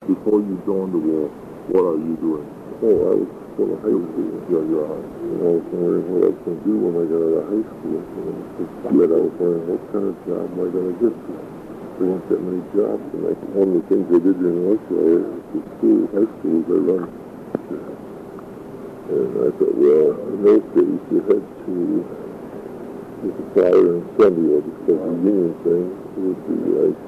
before you joined the war, what are you doing? Oh, I was still in high school. Yeah, you're high. And I was wondering what I was going to do when I got out of high school. But I was wondering what kind of job am I going to get to? There weren't that many jobs. And one of the things I did during lunch hour at school, high school, was I run. And I thought, well, in those days you had to, with the Saturday and Sunday, or because of the union thing, it would be like,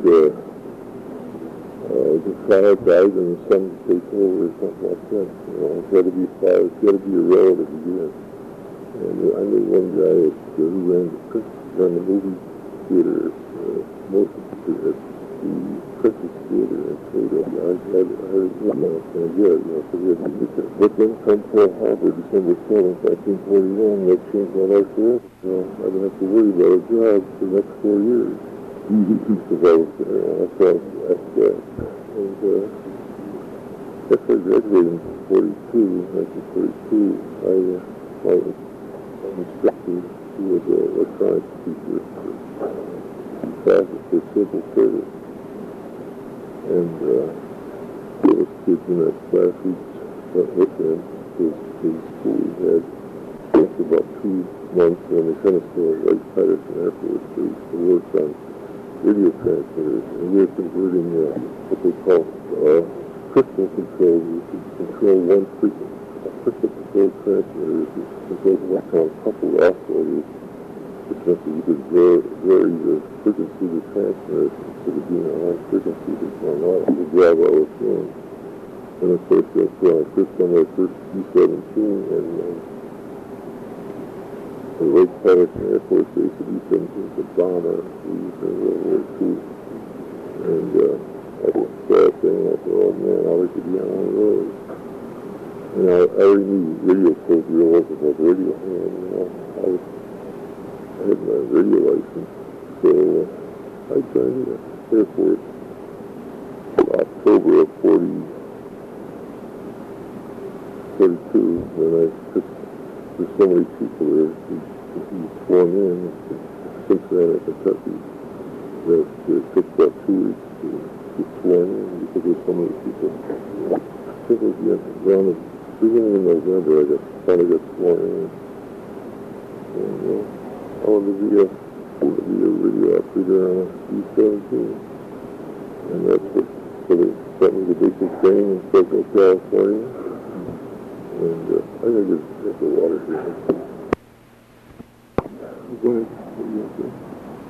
the father died and the son would take over or something like that. You know, it's got to be father, it's got to be a relative again. And I knew one guy who ran the movie theater, most of it at the Princess Theater in Philadelphia. I heard what I was going to get, you know, so we had to get that. But then come Pearl Harbor, December 7th, 1941, that changed my life forever. You know, I didn't have to worry about a job for the next 4 years. Because I was there, and I thought after that. And after I graduated in 1942, my instructor, who was an electronics teacher, classes for civil service. And there was kids in that class who went with him because his school had just about 2 months when they sent us to Wright-Patterson Air Force Base to work on radio transmitters, and we were converting what they call crystal control. You could control one frequency. A crystal control transmitter controls electron coupled oscillators, which meant that you could vary the frequency of the transmitter instead of being a high frequency that's on out to drive all the film. And of course, that's when I first on my first B-17, and the Wright-Patterson Air Force Base at B-17 is a bomber we used in World War II. And I saw that thing, and I thought, oh man, I'd like to be on one of those. And I already knew radio code real well because I was a radio hand, you know. I had my radio license, so I joined the Air Force in October of 42, and I took, there's so many people there who swung in Cincinnati, Kentucky, that it took about 2 weeks to get sworn in because there's so many people. I think it was around the beginning of November I finally got sworn in. And I wanted to be a radio operator on a B-17. And that's what, so they sent me to basic training in Fresno, California. And I'm going to get the water here. Go ahead. What do you want to say?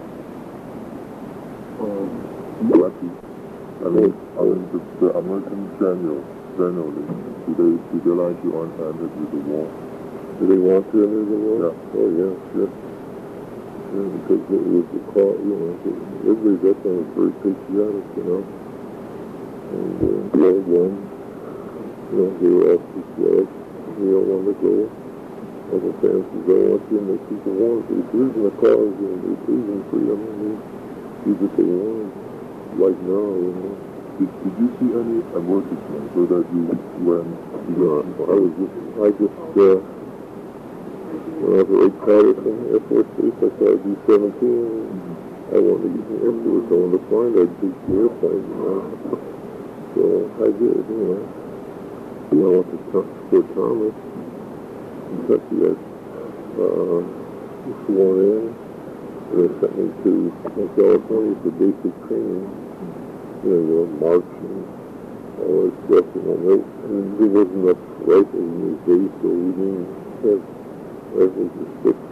Lucky. I mean, the American general, do they like you on time to do the war? Do they want to enter the war? Yeah. Oh, yeah, sure. Yeah, because it was the call, you know, everybody got them was very patriotic, you know. And the old one, you know, they were asked to flag. We don't want to go. Other fans says, I want you to make people want to. They believe in the cause, and they believe in freedom, and they do what they want. Like now, you know. Did you see any advertisements so that you went? When I was at Wright-Patterson Air Force Base, I saw B-17. I wanted to use an Air Force. I wanted to find that big airplane, you know. So I did, you know. I went to Fort Thomas, Kentucky. I was sworn in. And they sent me to California for basic training. You know, march and all that stuff, you know. And there wasn't enough rifles in these days, so we didn't have rifles or sticks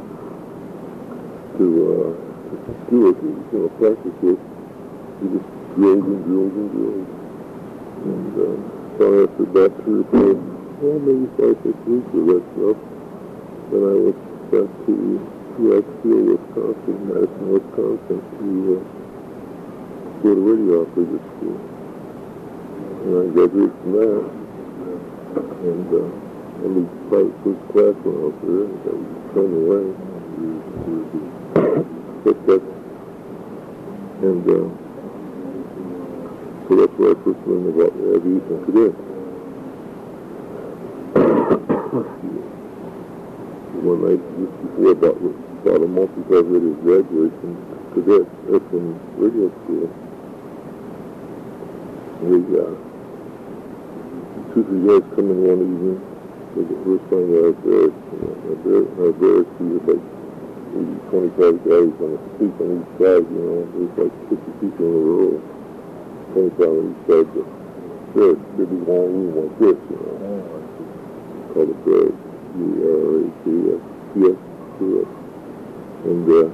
to do it, you know, practice with. We just drilled and drilled and drilled. And so after about 3 or 4, well, maybe 5, 6 weeks of that stuff, then I was sent to Axfield, Wisconsin, Madison, Wisconsin, to go to radio operator school. And I graduated from that. And I was private first class when I was there, and I was trained away. And so that's where I first learned about aviation cadets. One night, just before about a month before I was ready to graduate from cadets, from radio school, we two, three guys come in one evening. So the first time I was there, our barracks, we was like maybe 25 guys on the street on each side, there's like 50 people in a row, 25 on each side, but there'd be one room like this, called a barracks, B-R-A-K-S, and there's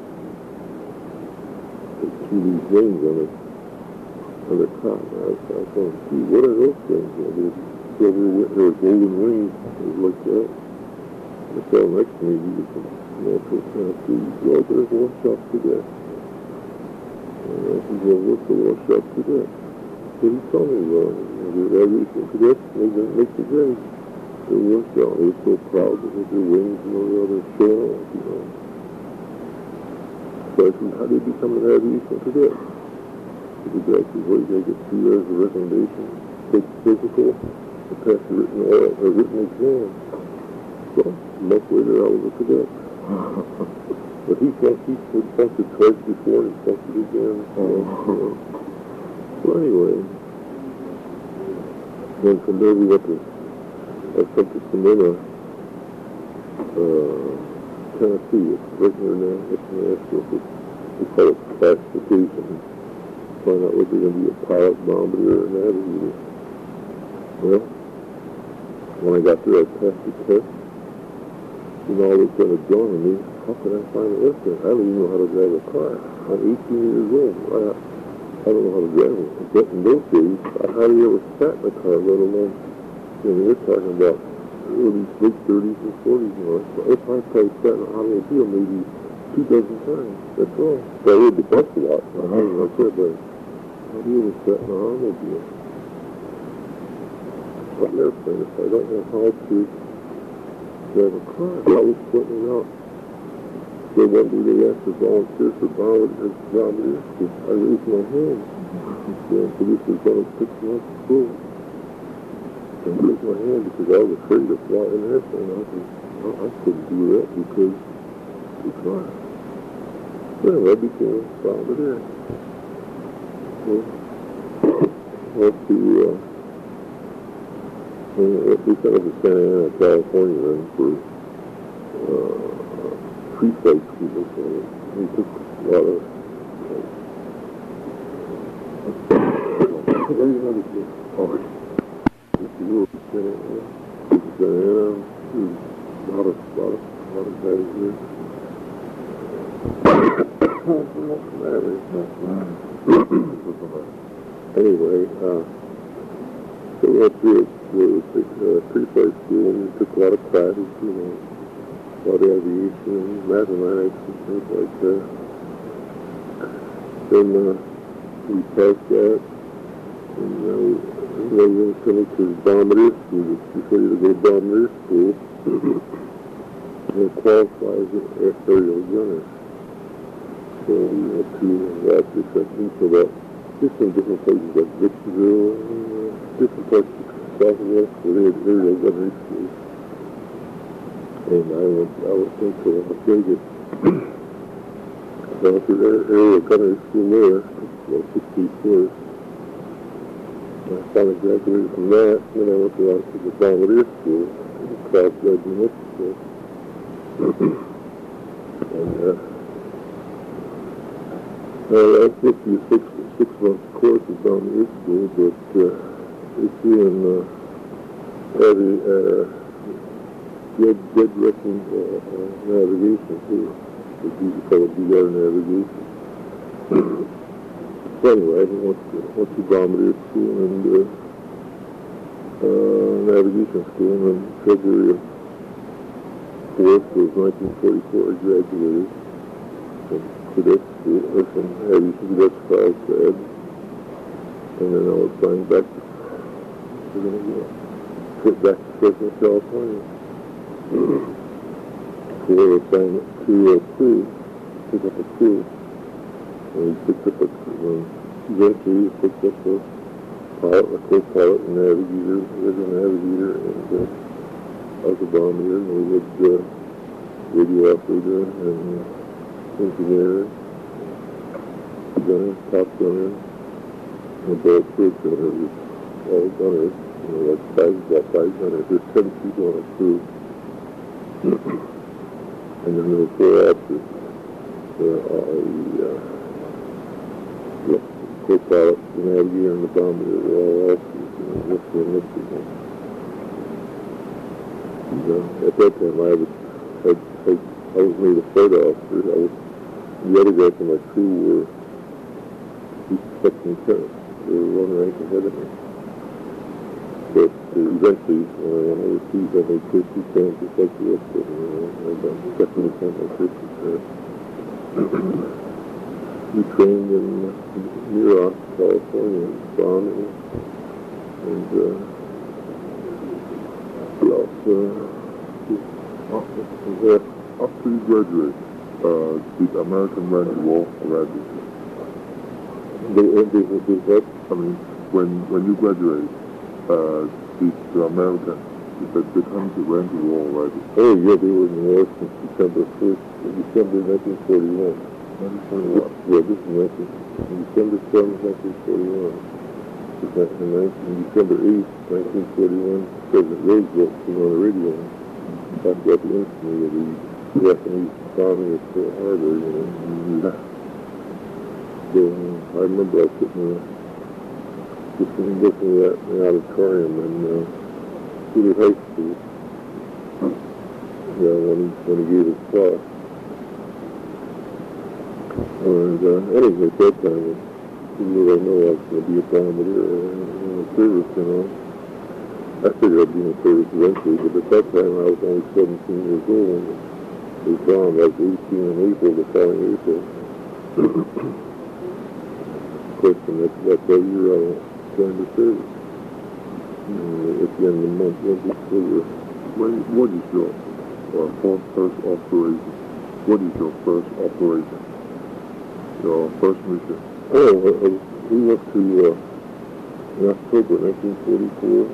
two of these wings on the top. I was going, gee, what are those things? There's golden wings, things like that. The fellow next to me, he was well, there's a workshop cadet. He said, what's the workshop cadet? So he told me, well, the aviation cadets, they didn't make the grade. They worked out. They were so proud to have their wings and all the other showing off, So I said, how do you become an aviation cadet? The guy says, well, you gotta get 2 years of recommendation, take physical, and pass a written exam. So, a month later, I was a cadet. But he funked it twice before, and he funked it again. So anyway, then from there we went to Smyrna, Tennessee. It's right near Nashville. We call it classification. Find out whether they're going to be a pilot, bombardier, or navigator. Well, when I got there, I passed the test. All of a sudden it dawned on me, how can I find a lesson? I don't even know how to drive a car. I'm 18 years old. I don't know how to drive one. But in those days, I hardly ever sat in a car, let alone, we're talking about early, late 30s and 40s, So if I probably sat in an automobile maybe 2 dozen times, that's all. So I rode the bus a lot. I said, but how do you ever sat in an automobile? Or an airplane if I don't know how to drive a car? I was pointing out. So one day they asked to volunteer for bombardier. I raised my hand. So this was only 6 months of school. I raised my hand because I was afraid to fly an airplane. I couldn't do that because it's hard. So anyway, I became a bombardier. Went to, we set up in Santa Ana, California then for pre-flight school. So we took a lot of Anyway, so we went through the pre-flight school and we took a lot of classes, a lot of aviation, mathematics, and things like that. Then we passed that, and we were coming to bombardier school, before you go to bombardier school, and qualify as an aerial gunner. So we went to lots of sections, so that just in different places like Victorville, different parts of Southwest where they had aerial gunnery schools. And I was thinking, Vegas. I went to the aerial gunnery school there, about 64. I finally graduated from that, and then I went to the bombardier school, Cross Guard New Mexico. And I was supposed to be a 6-month course at bombardier school, but it's in dead wrecking navigation too. We call it DR navigation. So anyway, I went to bombardier school and navigation school, and then February 4th of 1944 I graduated from cadet school, or from aviation cadet Carlsbad, and then I was signed back to Fresno, California. For assignment to crew, pick up a crew. And we picked up eventually we picked up a pilot, a co-pilot, and navigator, as a navigator, and I was a bombardier, and we had radio operator, and engineer, gunner, top gunner, and a ball crew gunner, all gunners, like about 5 gunners. There's 10 people on a crew. And then there were 4 officers. The co-pilot, the navigator, and the bombardier were all officers, just for enlisted. At that time, I was made a flight officer. The other guys in my crew were second lieutenants. They were 1 rank ahead of me. But eventually, when I went overseas, I made first lieutenant just like the rest of them. I got second lieutenant and first lieutenant. We trained in Muroc, California, bombing, and after you graduate, did American run you off already? I mean, when you graduate, did the American, did they come to rent you already? Oh, yeah, they were in the war since December 1941. 1941? Yeah, this is December 7th, 1941. In December 8th, 1941, President Roosevelt came on the radio and talked about the infamy of the Japanese bombing of Pearl Harbor, So I remember I was sitting just looking at the auditorium in Cedar High School when he gave his talk. And anyway, at that time, even though I know I was going to be a bombardier in the service, I figured I'd be in the service eventually, but at that time I was only 17 years old when they bombed. I was 18 in April, the following April. Of course, and that's that year I joined the service. At the end of the month, what is your first operation? What is your first operation? Your first mission? We went to, in October 1944.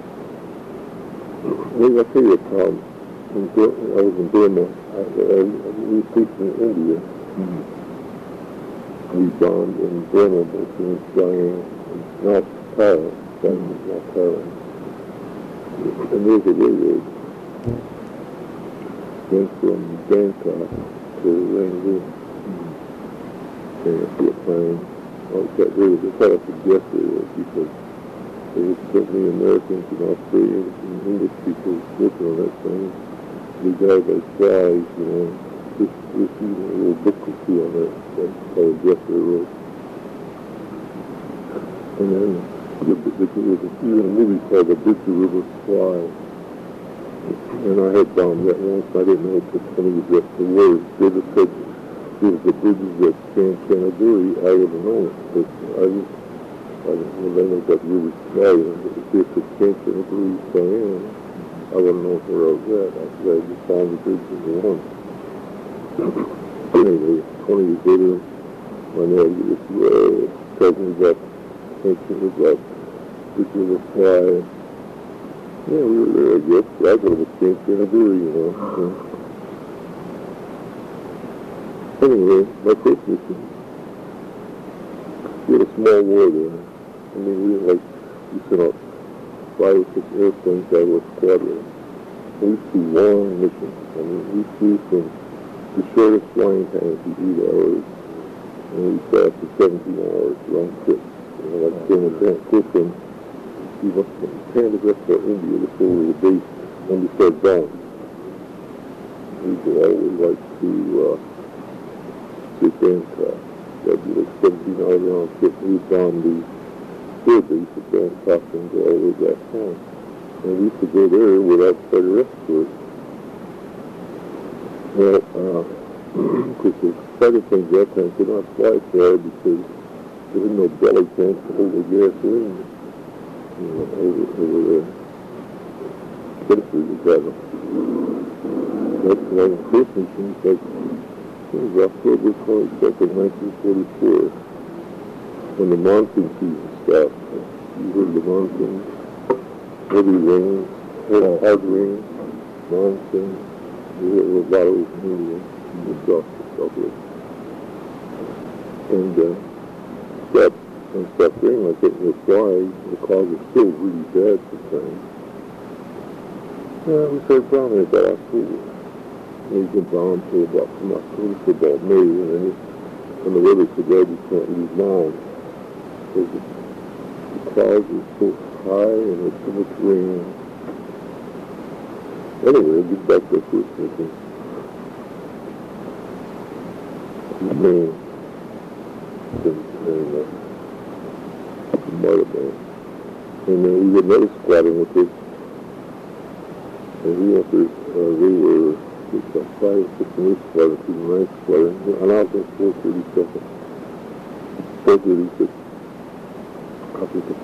I'll tell you a problem. I was in Burma. We were stationed in India. We bombed in Burma, both in Siam and North Thailand. And there was a railroad. Went from Bangkok to Rangoon. And I see a plane. That railroad, they call it the Death Railroad because there was so many Americans and Australians and English people working on that thing. The guys like flies, This even a little book or two on that. That's called Death Railroad. And then there was even a movie called The Big River Fly. And I had bombed that once. I didn't know what the words. They just said it was the bridges at Canterbury. I would have known it. But I didn't know about the river Fly. But if they said Canterbury, Siam, I wouldn't know where I was at. I just bombed the bridges in one. Anyway, 20 years later, my navigator tells me about Big River Fly. Yeah, we were there, I guess. I thought it was Canterbury, Anyway, my first mission, we had a small war there. I mean, we sent out 5 or 6 airplanes out of a squadron. And we flew long missions. I mean, we flew from the shortest flying time is 8 hours, and we fly up to 17 hours round trip. Like going down Clifton, we went from Canada, India, before we were based when we started bombing. We go all the way to Bangkok. That'd be like 17 hours round trip. We bombed the third base at Bangkok and go all the way back home. And we used to go there without fighter escort. Well, because the fighter planes that time could not fly far because there was no belly tank to hold the gasoline. Over there. Especially the cabin. That's why the first mission was it was October 22nd, 1944, when the monsoon season stopped. You heard the monsoon? Heavy rain, hard rain, monsoon. There were a lot of those in India, and the stuff with. And that and stuff thing like it was why the cause is still really bad sometimes. We started browning about October. We can brown till about from October to about May, and then when the weather's so bad you can't leave now. Because the clouds are so high and there's so much rain. Anyway, I'll get back to the first meeting. Maine and Martaband. And then we had another squadron with us. And we went to, they were 5 or 6 in this squadron, to the 9th squadron. And I was in 432nd. 436. I was the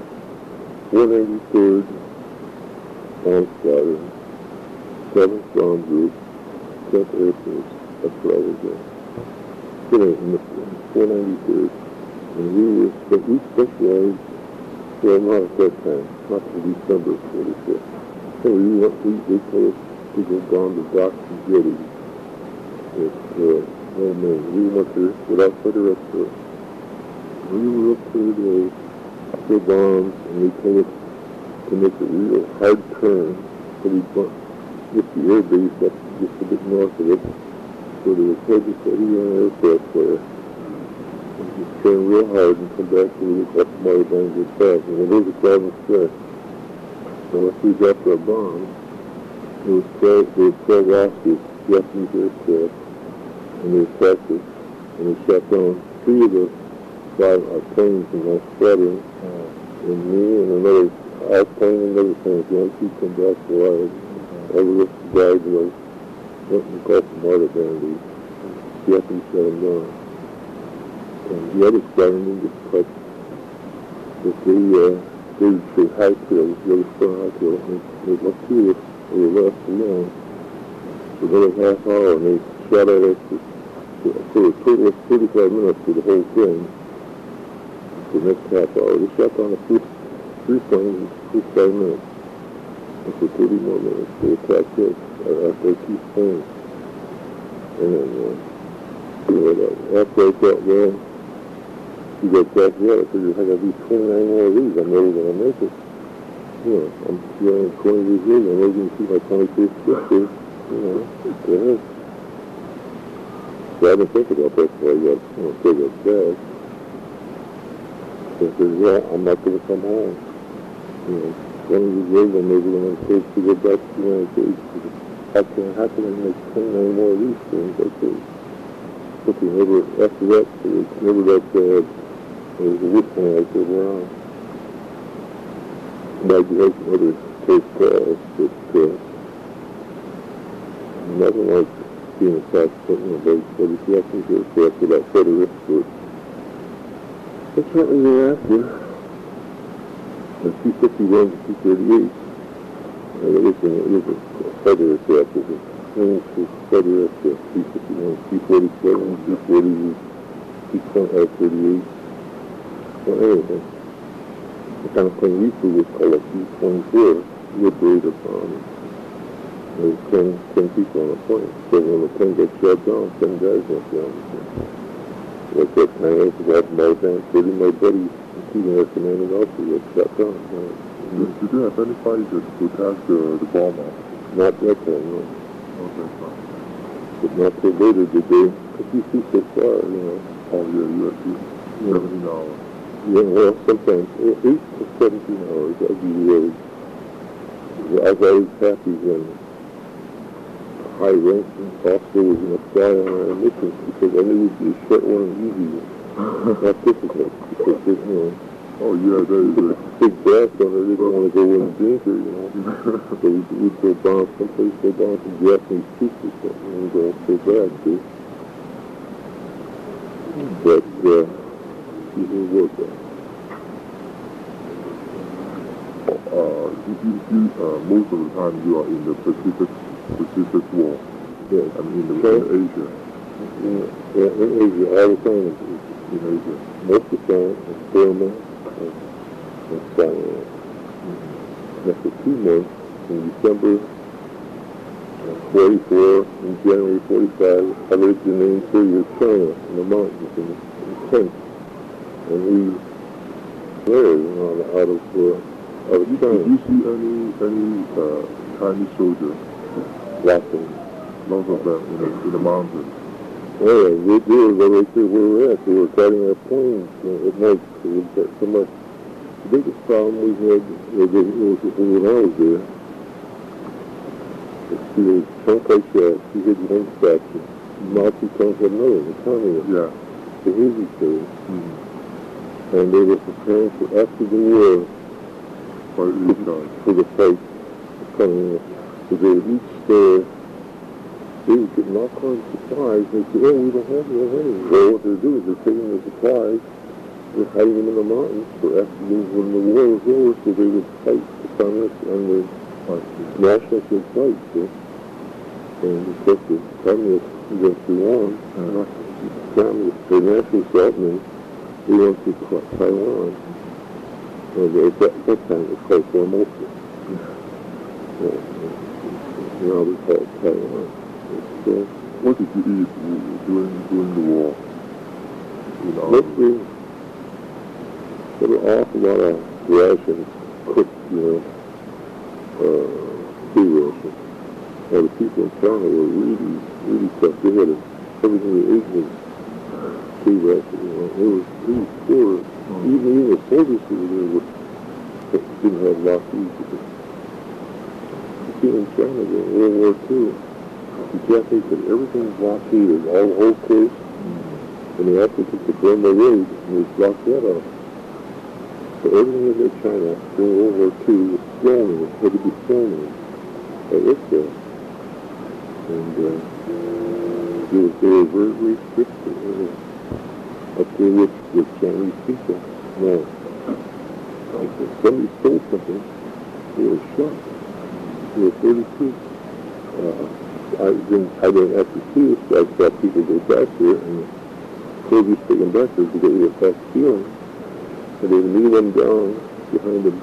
493rd Bomb Squadron, 7th Bomb Group, 10th Air Force. That's where I was in. In the 493rd. And we specialized, well, not at that time, not till December of 46. So they told us to go down to Docks and Jetty. Oh man, we went there without further escort. We were up there today, the bombs, and they told us to make a real hard turn. So we hit the air base up just a bit north of it. So there was heavy on aircraft there. And just turn real hard and come back to the up Martaband and get back. And when there's a cloud and stress, so after we got our bombs, there were 12 Oscars, Japanese aircraft, and they attacked us. And they shot down 3 of the 5 planes in my squadron, and me and another plane and another plane. The only 2 come back alive. All the rest died was went in the Gulf of Martaband. The Japanese shut them down. And the other squadron didn't get touched. But they hightailed, the other squadron hightailed, and they left 2 of us, they were left alone for another half hour, and they shot at us for a total of 35 minutes for the whole thing. For the next half hour. They shot down the first 3 planes in 45 minutes. And for 30 more minutes, they attacked us after 2 planes. And then, after I thought, well, you got back there, I figured I got to do 29 more of these. I'm never going to make it. I'm 20 years old. I'm never going to see my 25th birthday. Yeah. So I didn't think about that before I got, back. So I said, yeah, I'm not going to come home. 20 years old, I'm never going to take to go back to the United States. How can I make 29 more of these things? I said, but they never, after that, it was never that bad. There was a whistling I said, well, I had some other close calls, but nothing like being attacked, but the Japanese aircraft without further escort. But shortly thereafter, the T-51 and T-38, it was a fighter aircraft, it was a fighter aircraft, T-51, T-47, T-40, T-38. Well, anyway, the kind of plane we flew was called a T-24, liberator bomb. There was 10 people on the plane. So when the plane got shot down, 10 guys went down. Like that time, I was about Martaband, 30 of my buddies, including our commanding officer, got shot down. Did you have anybody to attack the bomb off? Not that time, no. Okay, fine. But not till later did they, because you see so far, Oh, yeah, you had 17 hours. Yeah, well, sometimes, 8 to 17 hours, I'd be really, I was always happy when high-ranking officer was going to fly on our mission, because I knew it would be a short one and easy one, not difficult, because, oh, yeah, that is it. Big blast on it, they didn't want to go in the danger, So we'd go down someplace, go down some Japanese troops or something, and go so bad, too. But, it worked out. Most of the time you are in the Pacific War. Yeah. I mean, in Asia. Yeah, in Asia, all the time in Asia. Most of the time in Burma and Thailand. After 2 months, in December 44, in January 45, I lived in the interior of China, in the mountains, in the tents. And we there, you know, out of China. Did you see any Chinese soldiers? Lots of them in the mountains. Yeah, they were right there where we're at. They were guarding our planes at night. So we got so much. The biggest problem we had was when I was there. See, there was Chiang Kai-shek, he had one statue. Mao Zedong had another, the communist. Yeah. The Hazy State. And they were preparing for after the war for the fight coming up. So they would each stare. They were getting all kinds of supplies. They said, oh, we don't have any. Well, what they're doing is they're taking the supplies, they're hiding them in the mountains for after when the war was over, so they would fight the communists on the nationalist fight. See? And of course, the communists eventually won. The nationalists fought, and they went to Taiwan. And at that time, it was called Formosa. Now they call it Taiwan. So, what did you eat during the war? Mostly, there were an awful lot of rations cooked, food rations. Well, the people in China were really, really tough. They had everything they ate was food rations. It was really poor. Even the soldiers who were there didn't have a lot to eat. You see, in China during World War II, the Japanese had everything blockaded, all the whole coast, and they also took the Burma Road and they blocked that off. So everything in China during World War II was flown in, had to be flown in by aircraft. And they were very, very strict up there with Chinese people. Now, if somebody stole something, they were shot. They were 32. I didn't actually see this, but I saw people go back there, and soldiers taken back there because they were back stealing. And they would kneel them down behind the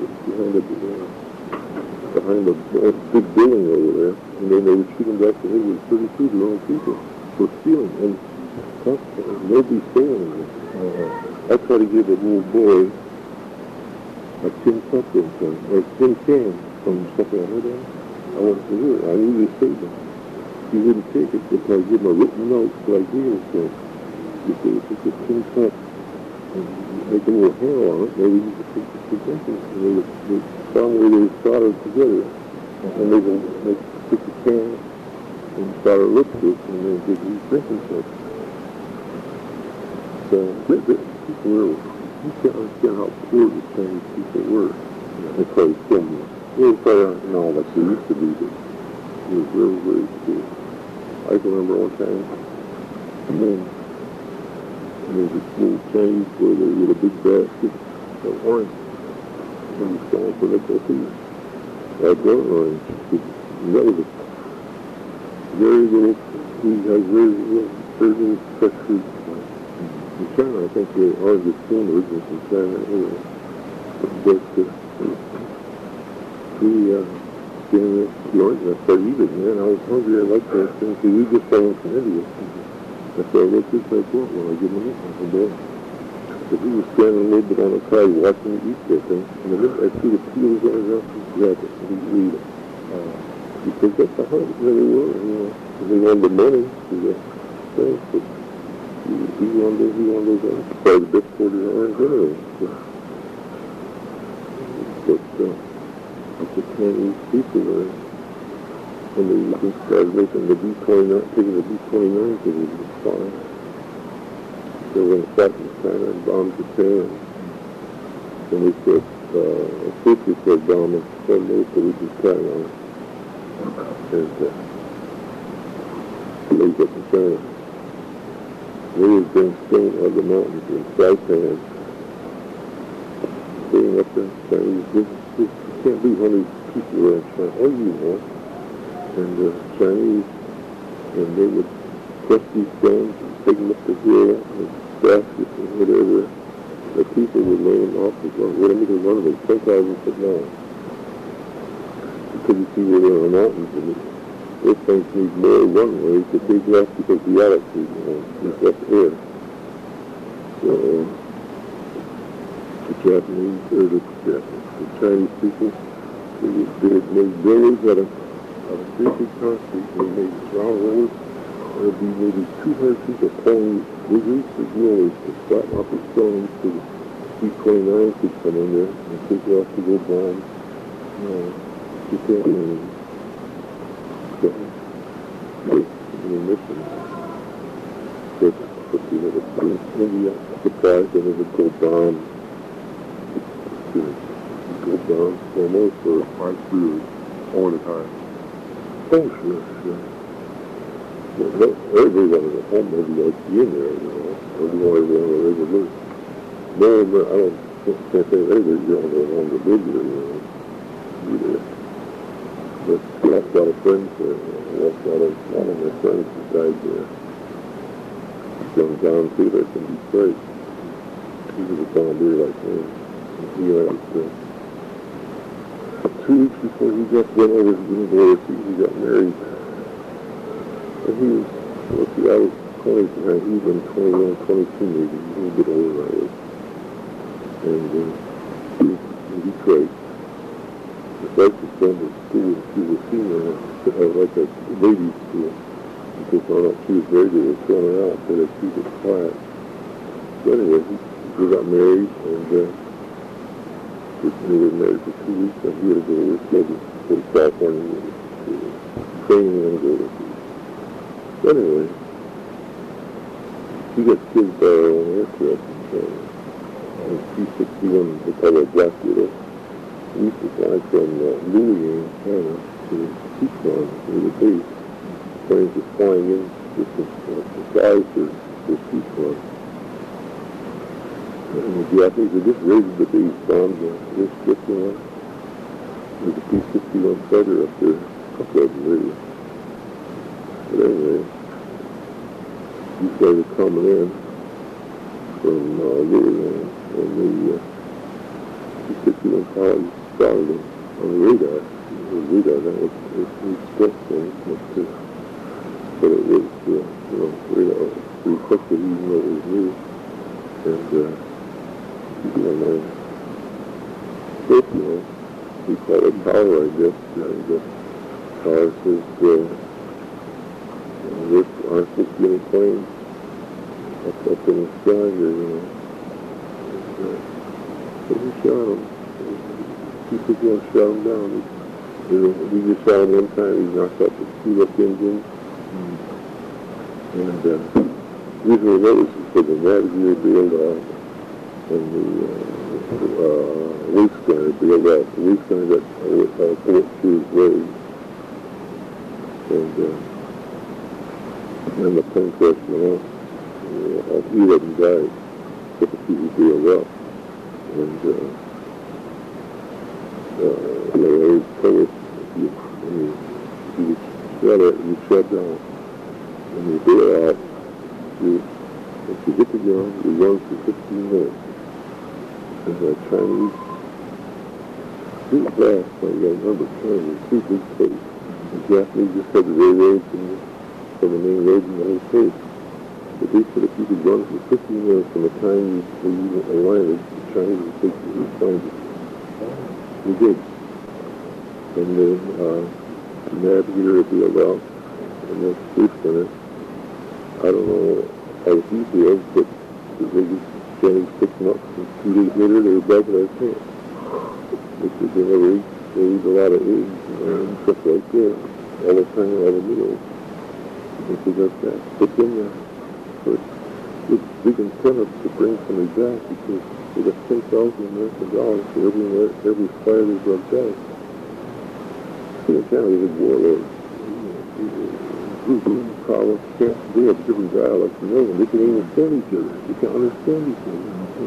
big building over there, and then they would shoot them back to the head with 32 their own people for stealing. And nobody's stealing them. I tried to give a little boy a tin cup or a tin can from something I heard of. I wanted to hear it. I knew they saved him. He wouldn't take it, but I gave him a written note like this. So if they would take a tin cup and make a little handle on it, maybe you could take it to drinking. And they found where they soldered together. And they would take the can and solder lips to it, and then give you drinking cup. So people were, you can't understand how poor the Chinese people were. They probably still more. They were probably not all like they used to be, but it was very, very poor. I can remember one time, there was this little Chinese boy there with a big basket of orange. And he was calling for nickel piece. I got orange. And that was a very little, he has very little fresh fruit. In China, I think the orange is still originally from China anyway. But we came the orange and I started eating, man. I was hungry, I liked that thing. See, we just fell in from India. I said, what's this I brought when I give him this? I said, but he was standing a little bit on the side watching me eat that thing. And the minute I threw the peels on his jacket, and he'd eat it. Because that's how hungry they were, and they wanted the money to the thing. But he wanted those orange. Probably the best part of the orange anyway. But the Chinese people there, when they started making the B-29, taking the B-29 to the fly. They were going to fight in China and bomb Japan. And they said, first they said bomb and said no, so we just carry on. And they got to China. They were being stone out of the mountains in Saipan. Staying up there, Chinese, you can't believe how many people were in China. Oh, you know. And the Chinese, and they would crush these stones, take them up the hill, and baskets and whatever. The people would lay them off the ground. What I mean, one of them, 10,000 foot long. Because you see where they're in the mountains, and those things need more runways to take off because the altitude, there's less air. So, the Japanese, or the Chinese people, they made rollers out of basic concrete. They made round rollers. There'd be maybe 200 people pulling scissors to rollers to flatten off the stones so the B-29 could come in there and take it off to go bomb. Get that in. So, the mission. But you know, the India supplies and it would go bomb. Go bomb almost for my food all the time. Oh, sure. Well, everybody wanted a home, maybe like be in there, you know. Everybody wanted to live a little. No, I can't say anybody don't want a home to live there, you know. Be there. But I lost a lot of friends there. I lost a lot of my friends that died there. Young John Taylor from Detroit. He was a bombardier like me. He and I was 2 weeks before he got went over to the overseas, he got married. And he was, let's see, I was 20 at the time. He was been 21, 22 maybe, a little bit older than I was. And he was in Detroit. His wife was going to school, and she was a senior, like a ladies' school. They found out she was very good. They thrown her out for that she was class. So anyway, they got married, and they were married for 2 weeks, and he had to go to California to training and go to. So anyway, he got killed by her own aircraft in P-61, they call it Black Widow. We used to fly from Louis, Montana to Tucson, near the base. Planes were flying in just the size for Tucson. And the Japanese were just raising the base bombs and just shifting on. There's a P-61 fighter up there, a couple of them really. But anyway, he started coming in from Louisville, and the P-61 pilots spotted him on the radar. The radar, that was his stress thing, but it was, radar reflected even though it was new. And, we call it power, I guess. And power says, there aren't supposed to be any planes up in the sky here, you know. So we shot him. People shot him down. We just shot him one time. He knocked out the two-up engine. And the reason we know this is because the navigator bailed out. And the waste gunner bailed out. The waste gunner got a bullet through his leg. And the plane crashed went out. All 3 of them died. Except the people bailed out. And they always tell us if you shut it, you shut down. When you bail out, if you get the gun, you run for 15 minutes. And the Chinese shoot fast, I remember Chinese, shoot big place. The Japanese just had the railroads from the main roads in the whole place. But they said if you could run for 15 minutes from the time you landed, the Chinese would take you and find you. We did. And then the navigator bailed out, and the police gunner, I don't know how the details, but they just Chinese picked them up, and 2 days later they were back in our camp. Because they never ate, they ate a lot of eggs and stuff like that, all the time, all the meals. And they got that. But then it's big incentive to bring somebody back because they got $10,000 American dollars for every fire they brought back. See, in Canada, there's a warlord. They have different dialects and everything. They can understand each other. They can understand each other.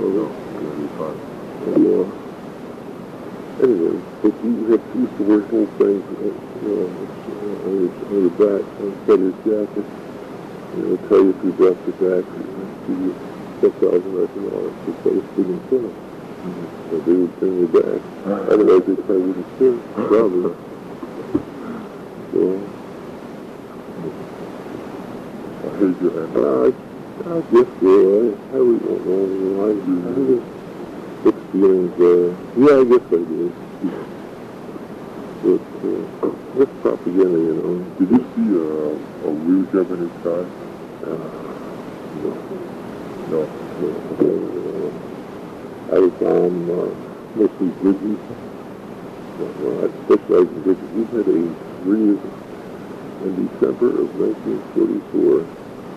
Anyway, but you used to wear whole things, on your back, inside your jacket. They'll tell you if you drop your back, give you $10,000 American dollars. That was big incentive. So they would bring you back. Otherwise, they probably wouldn't serve. Probably. So, I hate your I guess so. I really don't know. It's feelings. Yeah, I guess I did. But that's propaganda, you know. Did you see a real Japanese guy? No. No. I was on mostly bridges. Well, I specialize in bridges. We had a bridge in December of 1944.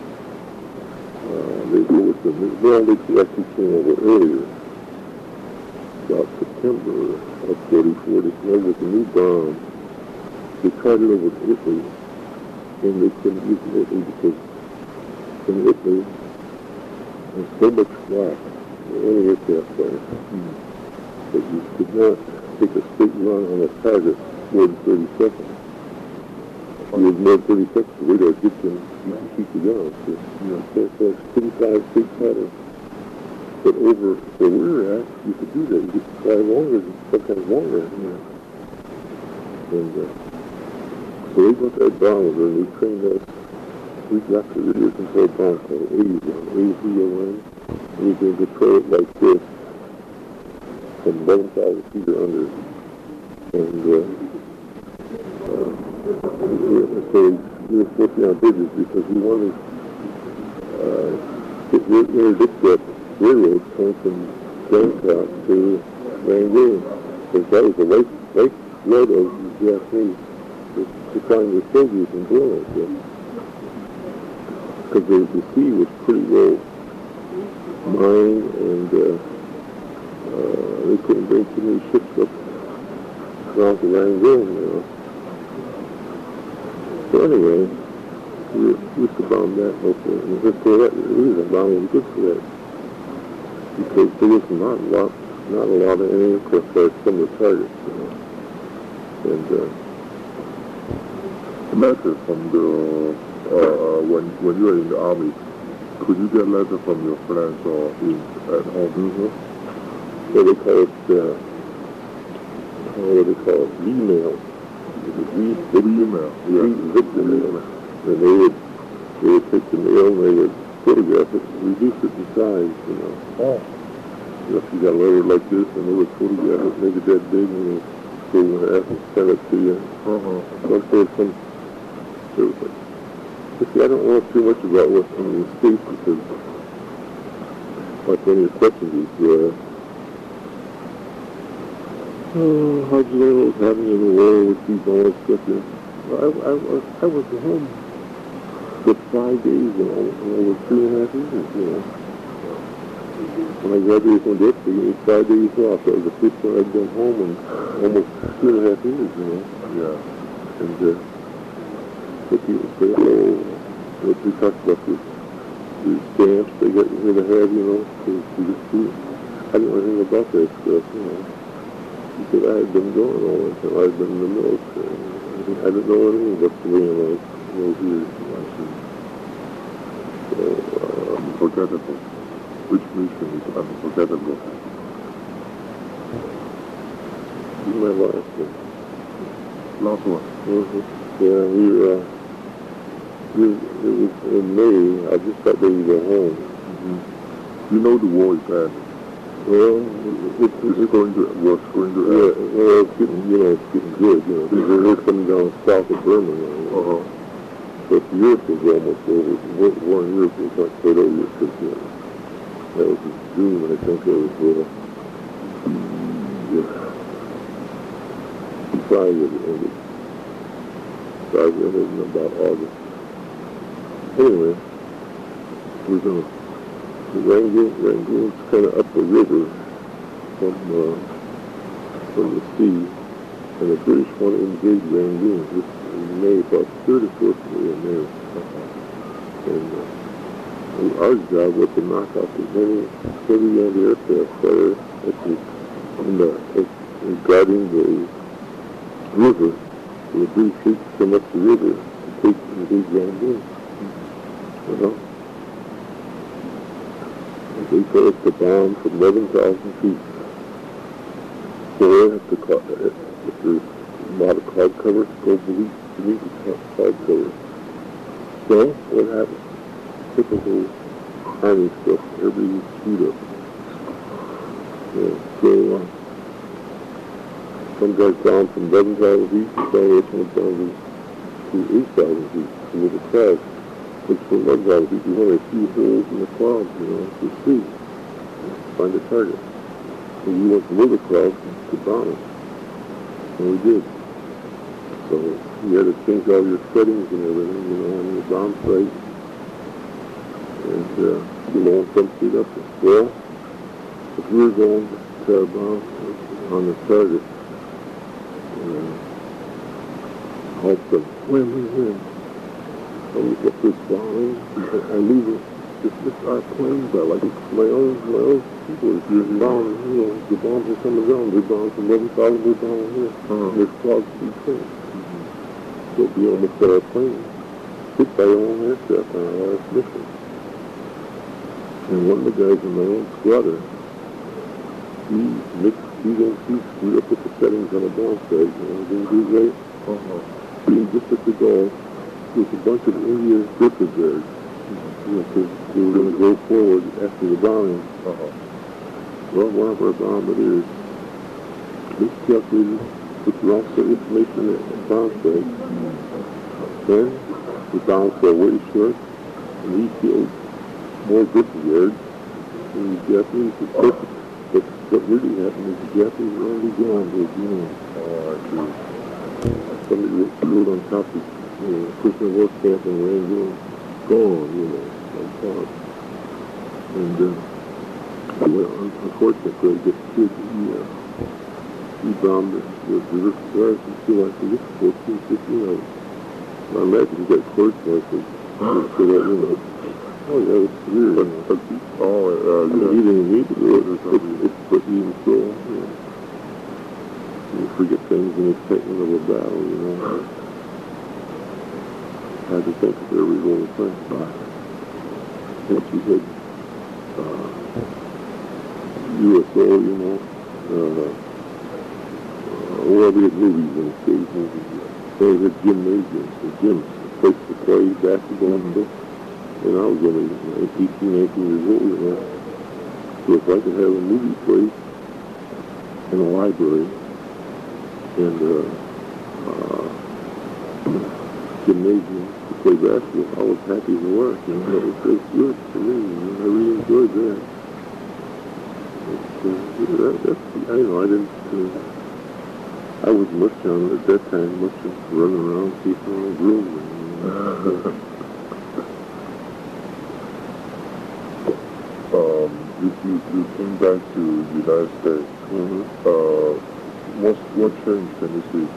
They go with them. Well, they actually came over earlier. About September of 44, they came over with a new bomb. They tried it over in Italy, and they couldn't use it in Italy because in Italy, there's so much flak, any aircraft plane, that you could not take a straight run on a target more than 30 seconds. If you had more than 30 seconds, the radar gets you and you can shoot you down. So, so it's pretty straight pattern. But over where we were at, you could do that. You could fly longer, sometimes longer. And so they got that bomb over and they trained us. We got the radio control bomb called AZON, A-Z-O-N. And you can control it like this from 11,000 feet or under. And so we were working on bridges because we wanted to interdict that railroad coming from Bangkok to Rangoon, because that was the lifeblood of the Japanese to find the soldiers and doing it. Because the sea was pretty well mined, and they couldn't bring too many ships up around to Rangoon, you know. So anyway, we used to bomb that mostly, and just for that reason, bombing was good for that. Because there was not a lot of anti-aircraft fires from the targets, you know. And letter from the when you were in the army, could you get letter from your friends or at home? So they call it what do they call it? Email. Email. Yeah. Zip the mail. And they would take the mail and they would photograph it, reduce it in size, you know. Oh. You know, if you got a letter like this, and they would photograph it, make it that big, and they go and send it to you. But see, I don't know too much about what's in the States because, like one of your questions is, how'd you know what was happening in the war with these all that stuff? Well, I was at home for 5 days and over 3.5 years, you know. When I graduated from Dixie, they gave me 5 days off. That was the first time I'd been home in almost 2.5 years, you know. Yeah. And so people say, oh, what we talked about the stamps they got here to have, you know, to just do. I didn't know anything about that stuff, you know. Because I had been going all the time. I had been in the military. I didn't know anything about civilian life in those years. So, unforgettable. Which mission is unforgettable? This is my last one. Last one? Yeah, it was in May. I just got ready to go home. You know the war is bad. Well, it's going to end. Yeah, well, it's getting good, you know. They're coming down south of Burma now. But Europe was almost over. War in Europe was not quite over because, you know, that was in June, I think it was, Friday it ended. Friday ended in about August. Anyway, we're going to Rangoon's kind of up the river from the sea, and the British want to invade Rangoon in May, about 3rd or 4th of May. And our job was to knock out as many heavy anti-aircraft fire guarding the river, so the British fleet come up the river and invade Rangoon. You know? They tell us to bomb from 11,000 feet. So they have to, if there's a lot of cloud cover, go beneath the cloud cover. So, what happens? Typical Army stuff, everybody shoot up. Yeah. So, some guys down from 11,000 feet, some guys went down to 8,000 feet with the crash. Which from 11,000 feet, you have a few holes in the clouds, you know, to see, find a target. So we went below the clouds to bomb it, and we did. So you had to change all your settings and everything, you know, on your bomb site, and you know, some feet up. Well, if we were going to bomb on the target, help them. When. I look at this bombing, I leave it. It's our planes. I like my own people. If you're down, you know, the bombs are coming down. They're down from 11,000, they're down here. There's clouds between. So be almost at our plane. Hit by your own aircraft on our last mission. And one of the guys in my own squadron, he screwed up with the settings on the bomb site. You know, didn't do right. Just at the goal. With a bunch of Indian grippers there, you know, because they were going to go forward after the bombing. Well, one of our bombarders miscalculated with the wrong set of information at the bomb site. Then the bomb fell way short, and he killed more gripper guards than the Japanese were perfect. But what really happened is the Japanese were only gone to the end. Somebody rode on top of prisoner work camp and ran down, gone, you know, on top. And, unfortunately, I guess he bombed the reverse guards and still after this 14, 15 hours. I imagine he got court martial for that, you know. Oh, yeah, it's weird. He didn't need to do it, but even so, you know, you forget things in the excitement of a battle, you know. I had to think of every little thing. And she had USO, you know, well, we had movies and stage movies. They had gymnasiums, the gyms, a place to play basketball and stuff. And I was only 18, 19 years old, you know. So if I could have a movie play in a library and gymnasium to play basketball, I was happy to work, you know. It was just good for me, you know. I really enjoyed that. I was much on at that time, much running around, keeping on grooming. You came back to the United States. What changed in the city?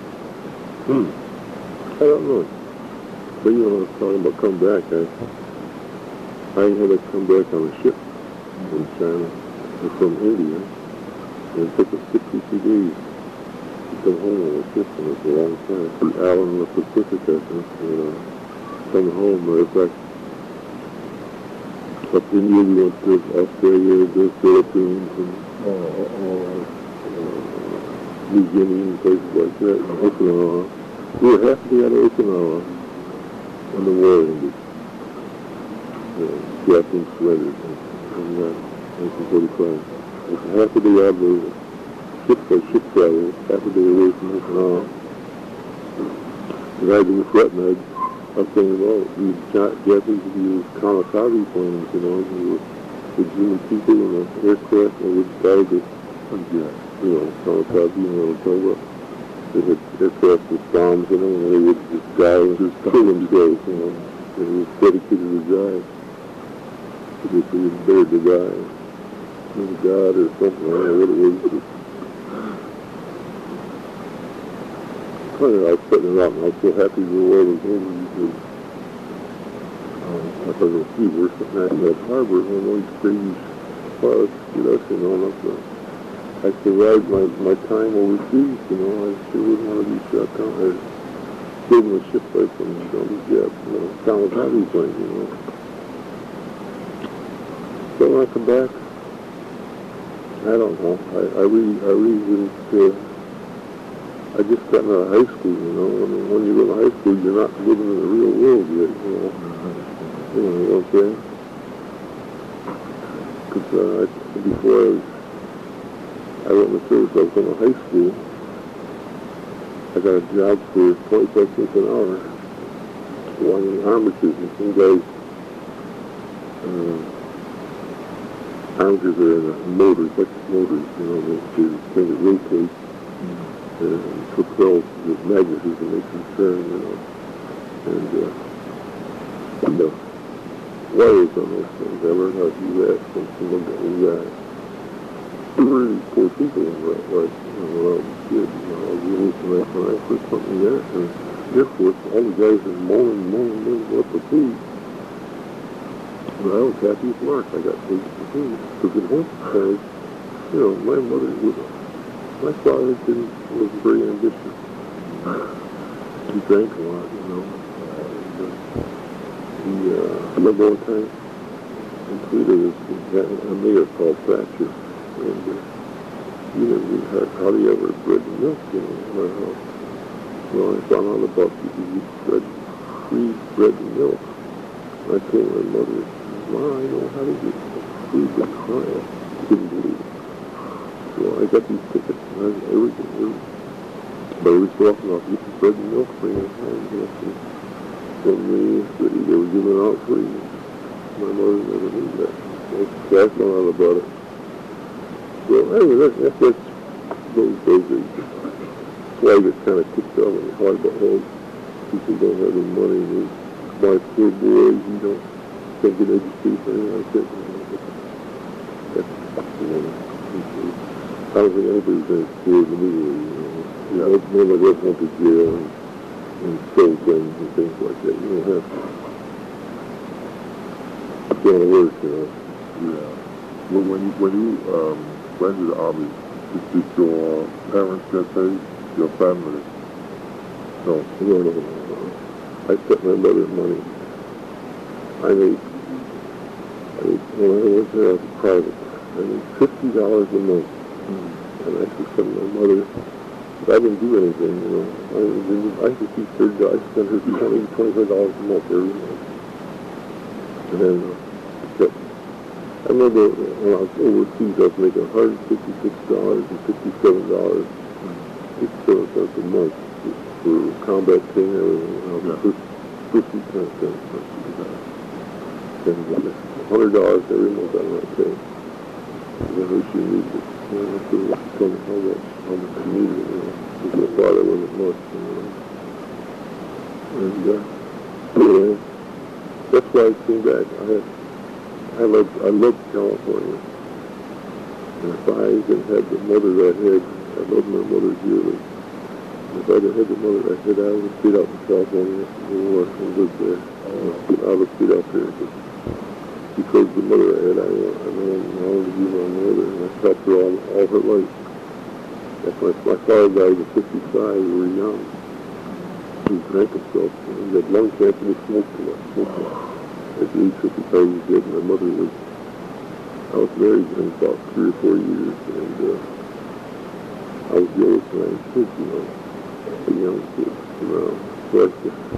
I don't know. But you know, I was talking about come back. I had to come back on a ship in China from India. And it took us 62 days to come home on a ship, and it was a long time. From Allen the Pacific, I think, coming home. Matter of fact, up India, we went to Australia, the Philippines, and New Guinea, and places like that, and Okinawa. We were half a day out of Okinawa when the war ended. Japanese surrendered in 1945. It was half a day out of the ship travel, half a day away from Okinawa. And I didn't threaten. I was thinking, well, these Japanese would use kamikaze planes, you know, with human people in an aircraft, and would guide us, you know, kamikaze, you know, so they had aircraft with bombs in them, and they would just die and just kill themselves, you know. And it was dedicated to die. Because they was better to die. And God or something, I don't know what it was. I was putting it out, and I was so happy the war was over because I thought, well, gee, we're sitting at that harbor, and all these crazy pilots get us, you know, and I survived my time overseas, you know. I sure wouldn't want to be shot down or killed in a shipwreck from these kamikaze planes, you know. So when I come back, I don't know. I really didn't. I just got out of high school, you know. When you go to high school, you're not living in the real world yet, you know. You know what I'm saying? Because before I was I went in the service. I was going to high school. I got a job for 25 cents an hour. Winding armatures, and some guys, armatures are in the motors, electric motors, you know, they thing that rotates and propels the magnetism makes them turn, you know. And the wires on those things, I learned how to do that from someone that was really poor people in that, like, you know, when I was a kid, you know, I was really when I first went in there, and Air Force, all the guys are moaning what the food. And I was happy as Mark. I got paid for food. Because at home, you know, my father was very ambitious. He drank a lot, you know. I remember one time in Toledo, we had a mayor called Thatcher. And he had hardly ever bread and milk, you know, in our house. Well, I found out about free bread and milk. I told my mother, Ma, I know how to get free bread and milk. I couldn't believe it. So I got these tickets and everything. But every so often I'll get some bread and milk for you. From they were giving out free. My mother never knew that. So I found out about it. So anyway, that's those days. Why I get kind of kicked out when it's hard about how people don't have any money. And my poor boy, you know, can't get education or anything like that. That's, you know, I don't think anybody's going to score the movie, you know. Yeah. Nobody else went to jail and stole things and things like that. You don't have to. It's going to work, you know. Yeah. Well, when you went to the Army, did your parents get paid? Your family? No. I spent my mother's money. When I went there as a private, I made $50 a month. And I could send my mother, but I didn't do anything, you know. I could keep her, I sent her $25 a month every month. And then, I remember when I was overseas, I was making $156 and $57. $57 a month for combat pay and everything. First lieutenant then. And $100 every month on that pay. And then she needed it. You know, so she told me how much she needed it, you know. Because I thought it wasn't much, you know. And that's why I came back. I loved California. And if I didn't have the mother that I had, I love my mother dearly. If I didn't have the mother I had, I would have stayed out in California and lived there. I would have stayed out there. But because the mother I had, I wanted to be my mother, and I helped her all her life. That's my father died at 55, we were young. He drank himself, and he had lung cancer, and he smoked a lot. At age 55, he was dead. My mother was, I was married in about 3 or 4 years, and I was the oldest of 9 kids, you know, the young kids around. So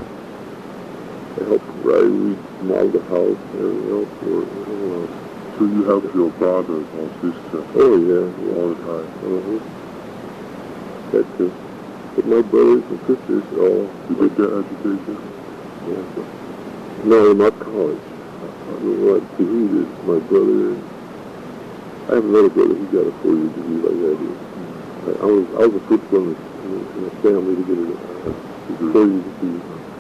I helped remodel the house and everything else for it, you know. So you helped your brothers or sisters? Oh, yeah. All the time. That's it. But my brothers and sisters all... Did they get education? Yeah. No, not college. What he did, my brother... I have another brother, he got a 4-year degree like I did. I was the first one in the family to get a 4-year degree.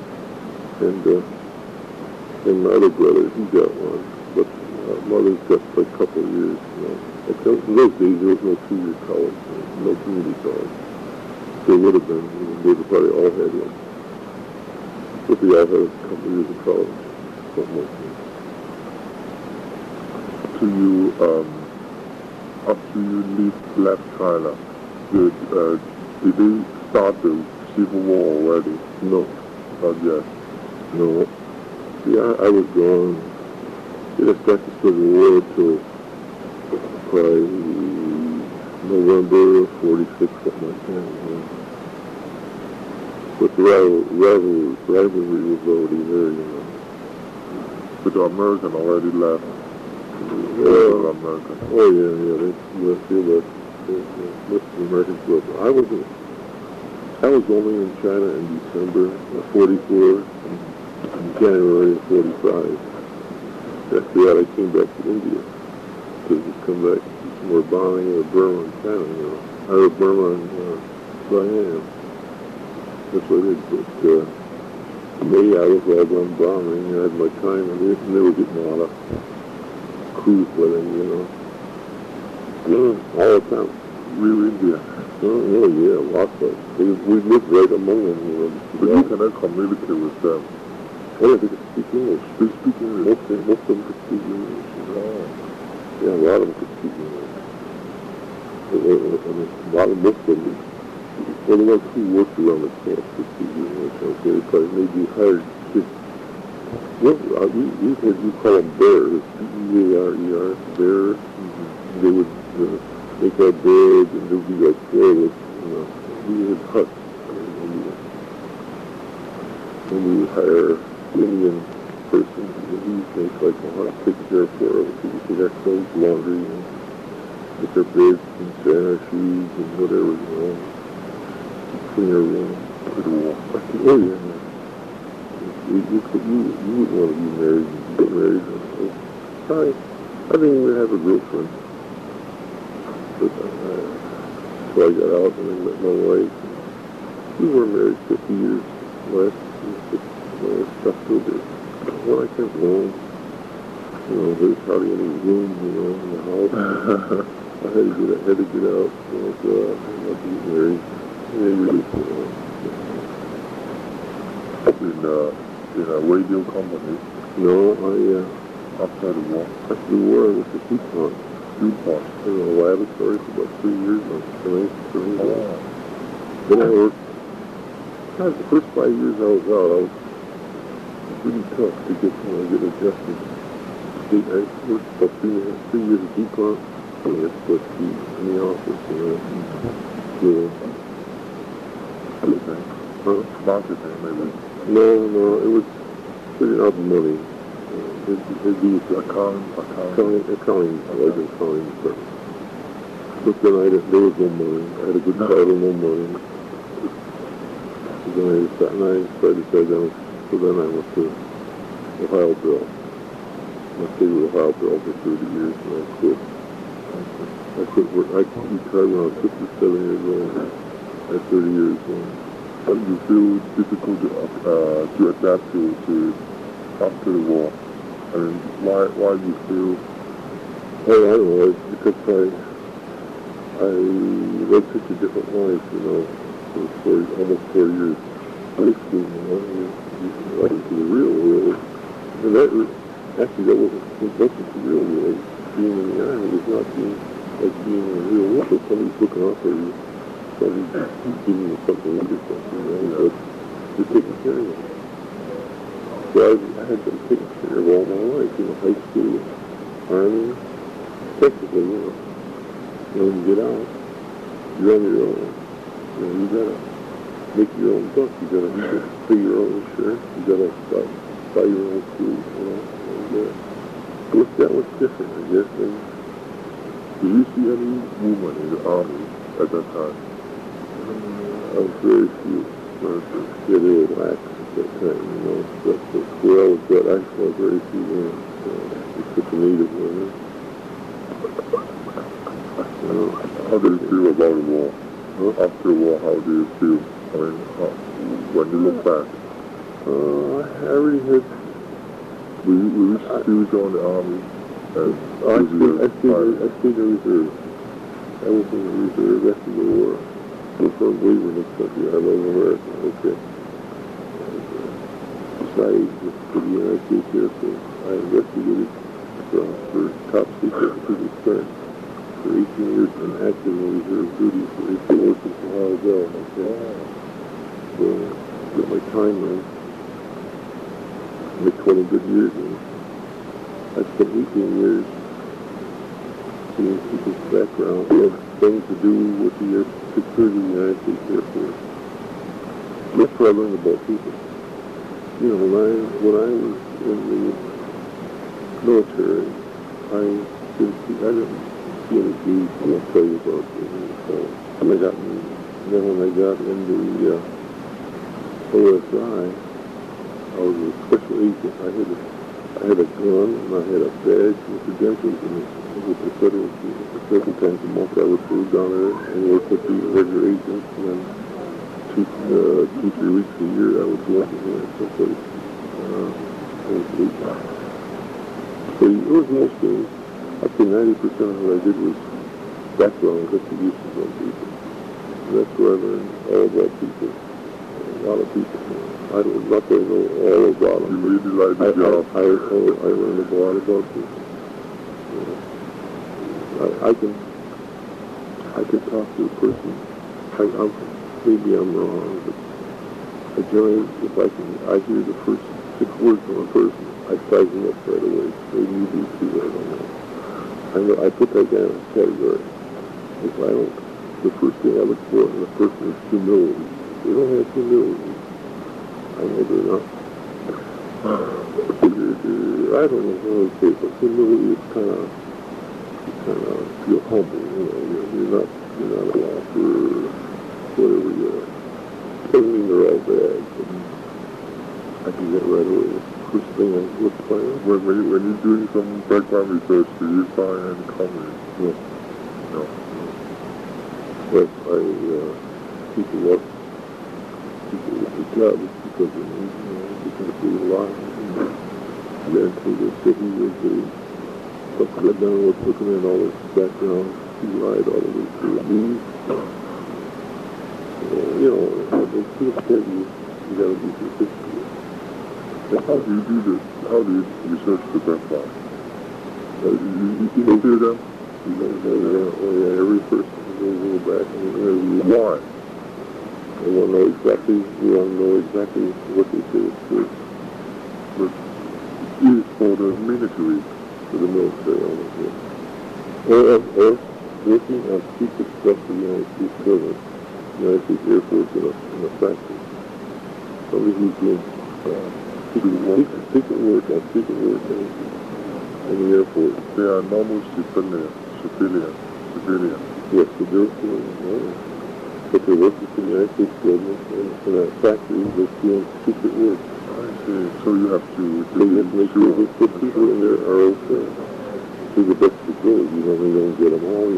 And my other brother, he got one. But mother's got like a couple of years, you know. In those days, there was no 2-year college, no community college. There would have been, they would probably all had one. But they all had a couple of years of college, something like that. So you, after you left China, did they start the Civil War already? No. Not yet. No. Yeah, I was gone. They didn't start the Civil War until probably November of 46, something like that. You know. But the rivalry was already there, you know. But the American already left. Oh, yeah, they left. most of the Americans was. I was only in China in December of 44 and January of 45. After that, I came back to India to just come back to do some more bombing of Burma and China, you know. Out of Burma and Siam. That's what I did. But May, I was all done bombing. I had my time, and they were getting a lot of cruise with them, you know. All the time. Real India. Oh, yeah, lots of. We lived right among them, you know. But you cannot communicate with them. Oh, they could speak English. They speak English. Most of them could speak English. Oh. Yeah, a lot of them could speak English. Most of them, well, the ones who worked around the camp could speak English, okay, but maybe hired kids. Well, we had, you call them bears, B-E-A-R-E-R, bear. Mm-hmm. They would make our beds, and there would be like toilets, you know. We had huts, and we would hire Indian person, and he would make like a hut, take care for us. We would take our clothes, laundry, and make our beds, and sand our shoes, and whatever, you know. Clean our room. Oh, yeah. You wouldn't want to be married and get married. I didn't even have a girlfriend. But so I got out and I met my wife. We were married 50 years last October. When I came home, you know, there's hardly any room, you know, in the house. I had to get out. So I got to get married. And they really, in a radio company? No, After the war? After the war, I was at DuPont. DuPont? In a laboratory for about 3 years. Oh. Then I worked, the first 5 years I was out, I was really tough to get adjusted. I worked about 3 years at DuPont, and I split in the office, you know. Marketing, maybe? No, it was figuring out the money. It'd be accounting, like accounting department. But then there was no money. I had a good title, no money. So then I decided to down. So then I went to Ohio Bell. I stayed with Ohio Bell for 30 years, and I quit. I quit work. I retired when I was 57 years old. At 30 years old. How did you feel difficult to adapt to after the war? I mean, why do you feel? Oh, I don't know. It's because I led such a different life, you know, for almost 4 years. High school, you know, like into the real world. And that wasn't the real world. Being in the Army was not being in the real world. But somebody's looking out for you. Somebody's giving you something to do something, you know, but you're taking care of them. So I had been taken care of all my life, you know, high school, Army, technically, you know. When you get out, you're on your own. You know, you gotta make your own buck. You gotta pay your own insurance. You gotta buy your own food, you know. And that was different, I guess. And did you see any women in the Army at that time? I was very few. Yeah, they were lax at that time, you know. But where I was at, I saw very few women. Except the native women. How do you feel about the war? After the war, how do you feel? I mean, when you look back? I really had... Were you still join the Army? I stayed in the reserve. I was in the reserve after the war. I was on waiver in this country. I love America, okay. Decided for the United States Air Force. I investigated for top secret secret clearance for 18 years and active in reserve duty for 18 years since Ohio Bell, okay. So, got my time in. I made 20 good years, and I spent 18 years seeing people's background. We had things to do with the security of the United States Air Force. That's where I learned about people. You know, when I was in the military, I didn't see the Jews, I'm going to tell you about this. So, then when I got in the OSI, I was a special agent. I had a gun and I had a badge with credentials and with the federal times a month I would go down there and work with the regular agents, and then 2-3 weeks a year I would go up there someplace. So it was mostly, I'd say 90% of what I did was background investigations on people. And that's where I learned all about people, a lot of people. I don't, not that I know all about them. You really like the job. I learned a lot about people. I can talk to a person. Maybe I'm wrong, but I generally, if I hear the first 6 words from a person, I size them up right away. Maybe you do too, I don't know. I put that down in a category. If I don't, the first thing I look for in a person is humility. If they don't have humility, I know they're not. I don't know how to say it, but humility is kind of feel humble. You're not allowed for whatever you are. Doesn't mean they're all bad, but I do that right away. First thing I look for. When you're doing some background research, do you find any comments? No. But people with the job is because of me, because they lie. And then to the city was something that done was looking at all this background. He lied all the way through me. They can't tell you gotta be sophisticated. How do you do this? How do you research the background? You go through them? Every person will go back and interview. Why? We want to know exactly what they say is true. But it's for the military. For the military, almost, yeah. Or working on secret stuff for the United States government, United States Air Force in a factory. Somebody who's doing secret work in the Air Force. They are normal civilians. Yes, so they're doing, but they're working for the United States government in a factory that's doing secret work. I see. So you have to make sure that the people in there are okay. To the best of the ability, they don't get them all,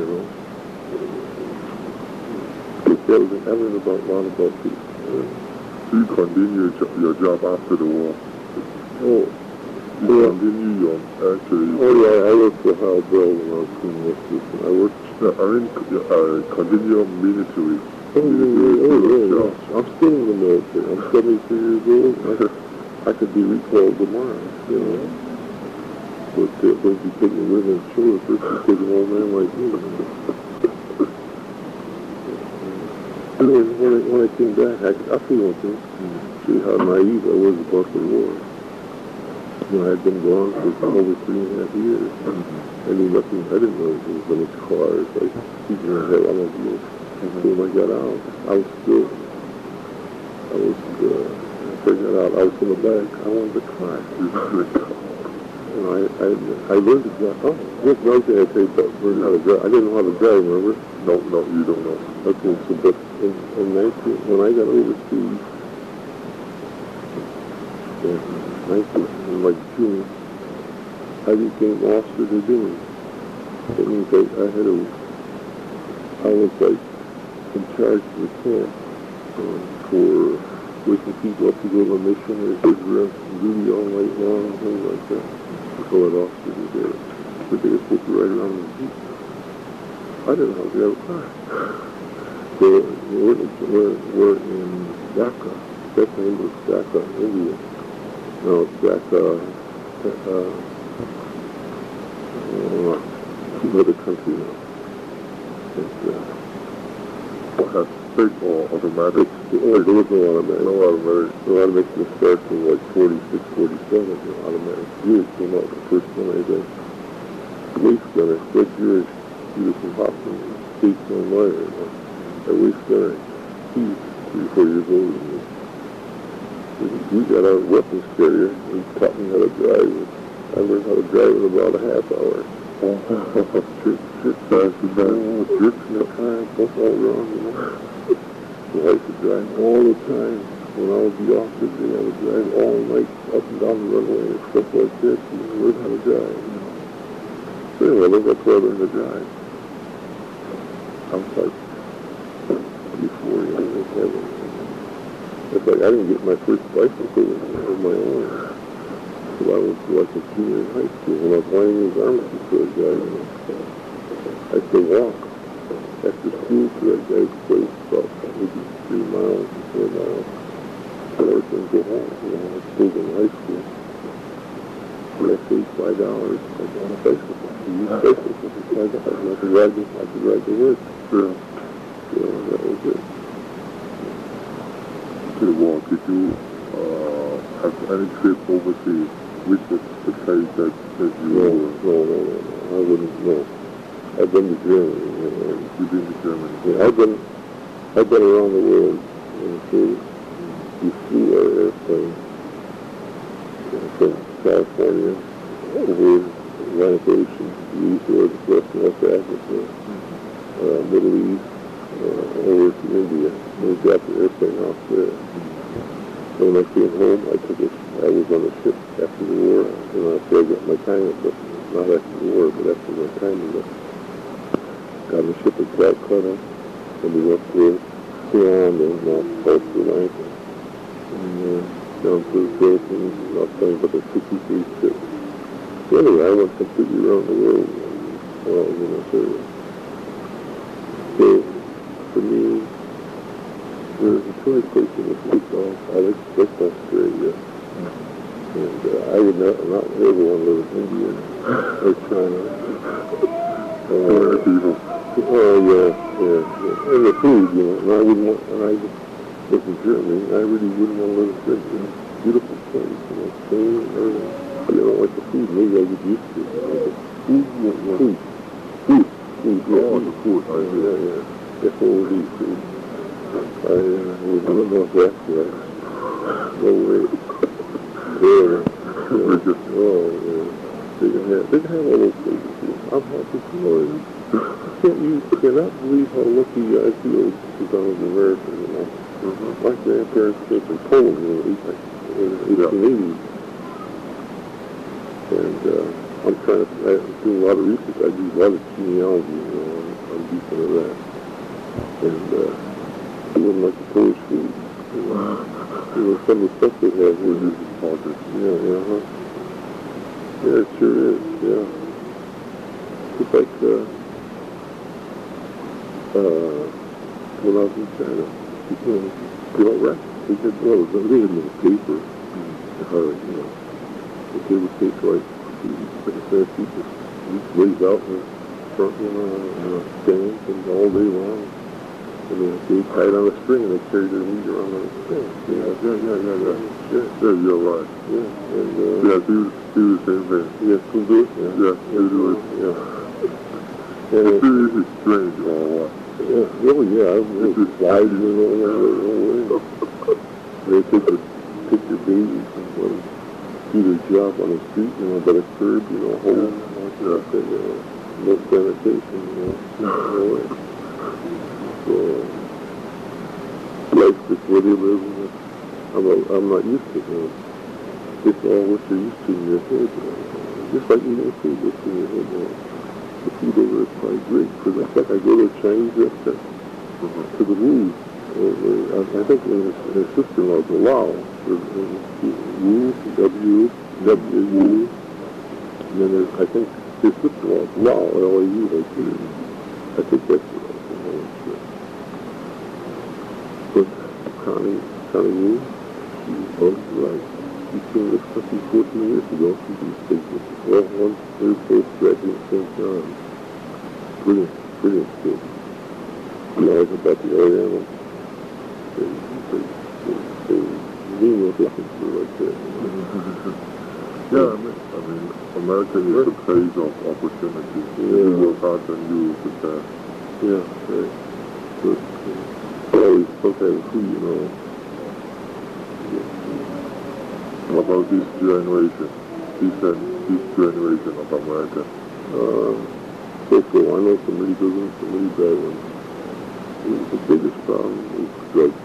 I learned a lot about people. So you continue your job after the war? Continue your actually... I worked for Hal Bell when I was cleaning up this. Continue your military. Yeah. I'm still in the military. I'm 73 years old. I could be recalled tomorrow, But don't be taking women short. First you take an old man like me. When I came back, I feel one thing. See how naive I was about the war. I had been gone for over 3.5 years. I knew nothing. I didn't know there was any cars. People had automobiles. So when I got out, I got out, I was in the back. I wanted to cry. And I learned to drive. Oh, just another thing I tell you about learning how to drive. I didn't know how to drive, remember? No, you don't know. Okay, so but when I got overseas, in like June, I became officer to do it. That means I was like in charge of the camp for waking people up to go on a mission, or they were on duty all night long, and things like that. So that officer was there. But they were supposed to ride around in the jeep. I didn't know how to drive a car. So we're in Dhaka. That name was Dhaka, India. No, it's Dhaka, another country now. Has stick or automatic? There was no automatic. No automatic. No automatic can start from like 46, 47. No automatic. Jewish came out the first one I did. Waste gunner, Fred Jewish. He was from Hopkins, Statesman Lawyer. A waste gunner. He's 3 or 4 years older than me. We got a weapons carrier. He taught me how to drive. I learned how to drive in about a half hour. Shit, drifting the time, both all around, you know. So I used to drive all the time. When I would be off the day, I would drive all night up and down the runway and stuff like that to learn how to drive, you know. So anyway, that's where I learned to drive. I was like 24, you know, it's like I didn't get my first bicycle on my own. So I was like a junior in high school when I was winding his arms for a guy, you know. I used to walk after school to that guy's place about maybe 3 miles, 4 miles. So I was going to go home, you know, I was still in high school. So I saved $5, I bought a bicycle. I used a bicycle for $5, and I could ride to work. Yeah. So that was it. Okay, well, did you have any trip overseas with the place that you were? No, I wouldn't, no. I've been to Germany. You know. You've been to Germany? Yeah, I've been around the world. And so we flew our airplane from California over Atlantic Ocean, the East West North Africa, Middle East, over to India. We got the airplane off there. So when I came home, I was on a ship after the war, and after I got my time, but not after the war, but after my time was up. Got on the ship at Calcutta, and we went to Ceylon and South Sri Lanka, and down to the Philippines, and I was playing about the 63 ship. So anyway, I went completely around the world while I was in Australia. So, for me, there's a choice place in this week, I like Australia. And I would not ever want to live in India or China. Yeah. And the food, you know, and I wouldn't want, and I was in Germany, I really wouldn't want to live in a beautiful place, you know, clean, everything. But I don't like the food, maybe I get used to it. You know, food. Oh, the food, yeah. F-O-O-D, food. I wouldn't know if that's right. No way. Yeah. They can have all those places. I'm happy for it. You cannot believe how lucky I feel because I was American, you know. My grandparents came from Poland in the 1880s. And I'm doing a lot of research. I do a lot of genealogy, you know, I'm deep into that. And it wasn't like the Polish food. You know, some of the stuff they have was just politics. Yeah, Yeah, it sure is, yeah. It's like, when I was in China, they all right. They had no paper. You know, the table takes like a set of people. Just lays out in front, you know, on a stand and all day long. And they tie it on a string and they carry their meat around on a string. Yeah, you're right. Yeah, and do the same thing. Yeah, still do it? Yeah, still do it. Yeah. And it's strange or what? Yeah, it just slides, you know, they take their babies and let them do their job on the street, you know, by the curb, you know, hold them like that, you know, no sanitation, you know, no way. So, life is where they live, and I'm not used to it, you know. It's all what you're used to in your head, you know. Just like eating food, what's in your head, you know. The food over there is probably great, because in fact, I go to a Chinese restaurant, to the Wu. I think his sister-in-law is a Lao, Wu, W-U, and then I think his sister-in-law is Lao, L-A-U, like here. I think that's what I was. But Connie Wu, she was like, she came to this country 14 years ago. She was taking, one third place graduate in St. John. Brilliant kid. She knows about the Oriental. They mean what they consider like that. Yeah, I mean, America is a place of opportunity. You work hard and you success. Yeah, right. But always some kind of food, you know. What about this generation of America? So I know some really good ones, some really bad ones. The biggest problem is drugs.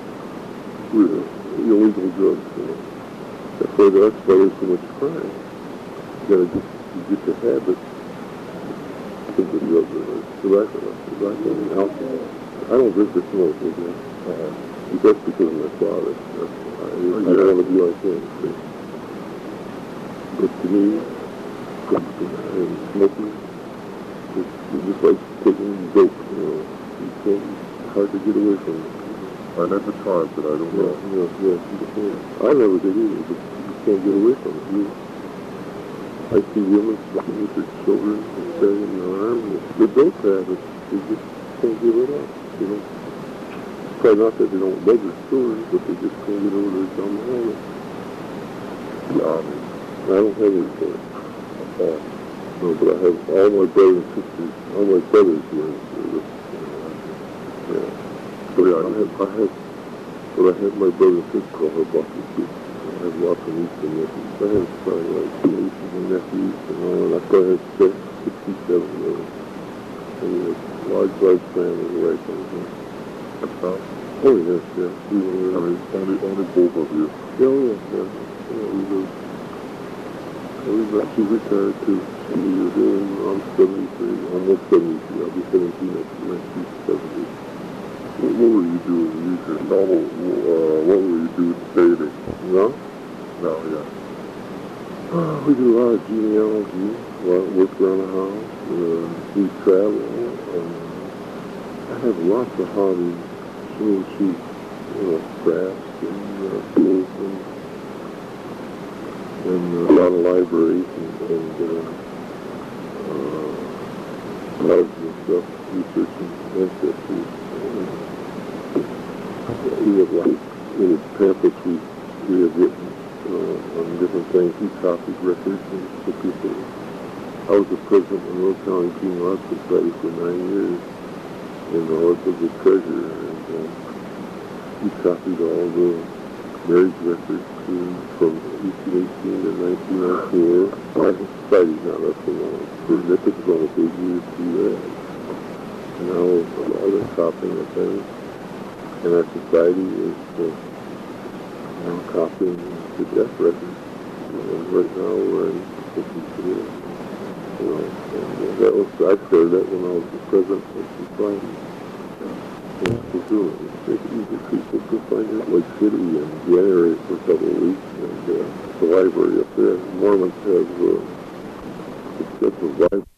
Illegal drugs, you know. That's why there's so much crime. You get the habit of the drugs, tobacco, and alcohol. I don't drink or smoke, okay? That's because of my father. I don't want to be like him. But to me, smoking, it's just like taking dope, you know. It's hard to get away from it. I never tried, but I don't know. I never did either, but you can't get away from it. I see women smoking with their children and carrying their arms. The dope habit, they just can't give it up, you know. Probably not that they don't love their children, but they just can't get over their dumb habit. I don't have any children. No, but I have all my brothers and sisters, all my brothers who are in service. Yeah. But I have my brother and sister call her Bucky too. I have lots of nieces and nephews. I have probably like nieces and nephews and all, and I probably have 67 of them. And a large family right now. That's all. Oh yes, yeah. Only both of you. She's retired too. I'm 73, almost 73. I'll be 17 next 70. What were you doing? What were you doing dating? No? No, yeah. We do a lot of genealogy, a lot of work around the house. We travel. I have lots of hobbies. Crafts and schools and a lot of libraries and clubs and stuff, researching ancestry. We have like little pamphlets we have written on different things. We copied records and for people. I was the president of the North County Genealogical Society for 9 years and I was the treasurer. And we copied all the marriage records from 1818 to 1904. Our society's not up so long. That took us almost 8 years to do that. And now a lot of copying of things. And our society is now copying the death records. And right now we're in and that was, I started that when I was the president of the society. We're doing it. Make it easy for people to find it, Lake City in January for a couple of weeks. And the library up there, Mormons have successive libraries.